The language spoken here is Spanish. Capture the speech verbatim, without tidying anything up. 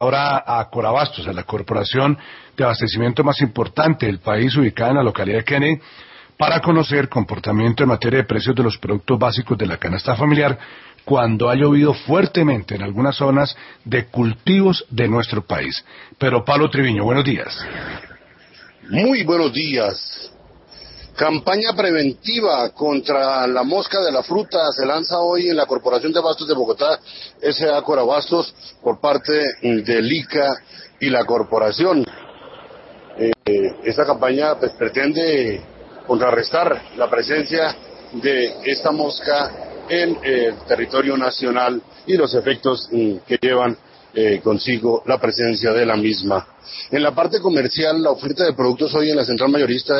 ahora a Corabastos, a la corporación de abastecimiento más importante del país, ubicada en la localidad de Kennedy, para conocer comportamiento en materia de precios de los productos básicos de la canasta familiar cuando ha llovido fuertemente en algunas zonas de cultivos de nuestro país. Pero Pablo Triviño, buenos días. Muy buenos días. Campaña preventiva contra la mosca de la fruta se lanza hoy en la Corporación de Abastos de Bogotá, S A Corabastos, por parte del I C A y la corporación. Eh, esta campaña pues, pretende contrarrestar la presencia de esta mosca en el territorio nacional y los efectos mm, que llevan eh, consigo la presencia de la misma. En la parte comercial, la oferta de productos hoy en la central mayorista